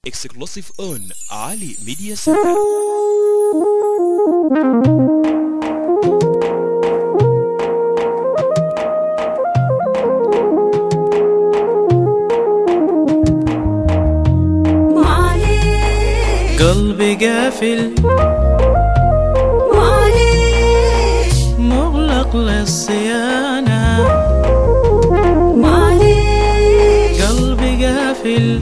exclusive on Ali Media Center. قلبي قافل معليش مغلق للصيانة معليش قلبي قافل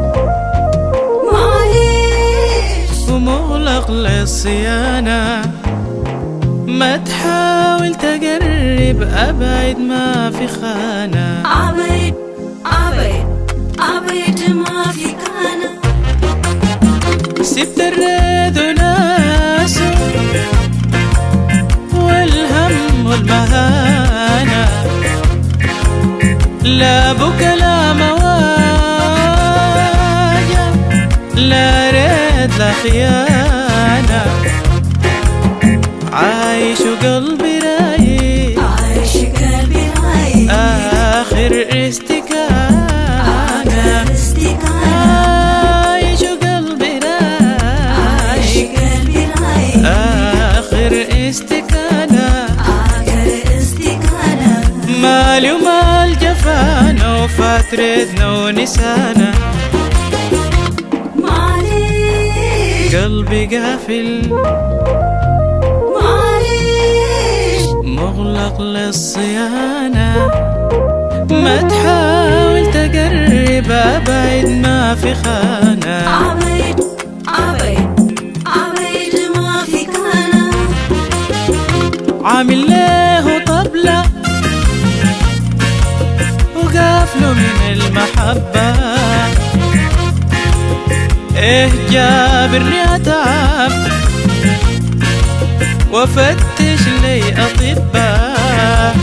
معليش ومغلق للصيانة ما تحاول تقرب أبعد ما في خانة عبيد عبيد عبيد ما في كان سبت الريد وناسه والهم والمهانة لا بكى لا مواجع لا ريد لا خيانة عايش وقلبي رايق عايش قلبي رايق آخر استكانة آخر استكانة عايش وقلبي رايق قلبي رايق آخر استكانة آخر استكانة مالي ومال جفانا وفاترتنا ونسانا معليش قلبي قافل معليش مغلق للصيانة ما تحاول تقرب أبعد ما في خانة عبيد عبيد عبيد ما في كان عامل له طبلة وقافله من المحبة إيه جابرني أتعب وفتش لي أطباء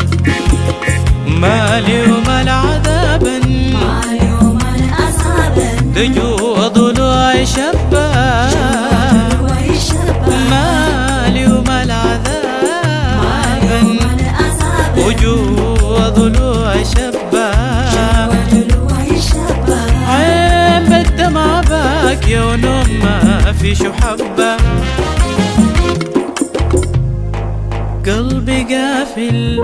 مالي ومال عذابا مالي ومال أصابا دجو ضلوع شباب مالي ومال عذابا وجوه ضلوع شباب عين بالدمع باكية ونوم ما في شو حبة قلبي قافل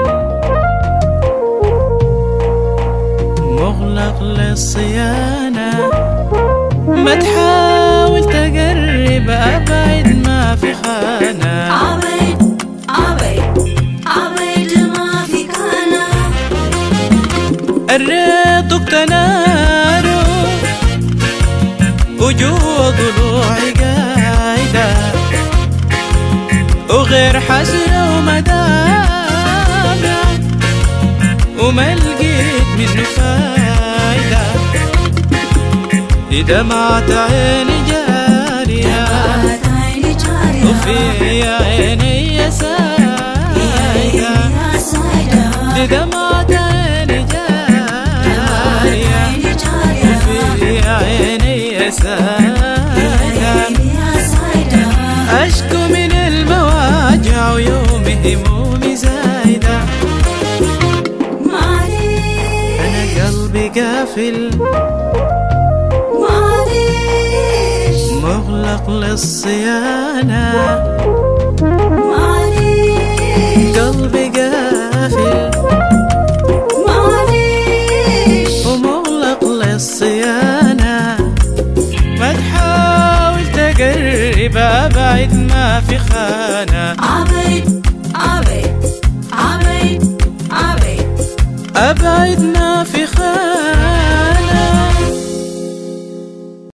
مغلق للصيانة ما تحاول تقرب أبعد ما في خانة عبيد عبيد عبيد ما في كان الريط تناره وجوه ضلوعي قايدة وغير حسرة ومدامع وما لقيت منه فايدة دمعت عيني جارية وفي عيني سايدة دمعت عيني جارية وفي عيني سايدة أشكو من المواجع ويومي همومي زايدة أنا قلبي قافل معليش مغلق للصيانة معليش قلبي قافل معليش ومغلق للصيانة ما تحاول تقرب أبعد ما في خانة عبيد عبيد عبيد عبيد أبعد ما في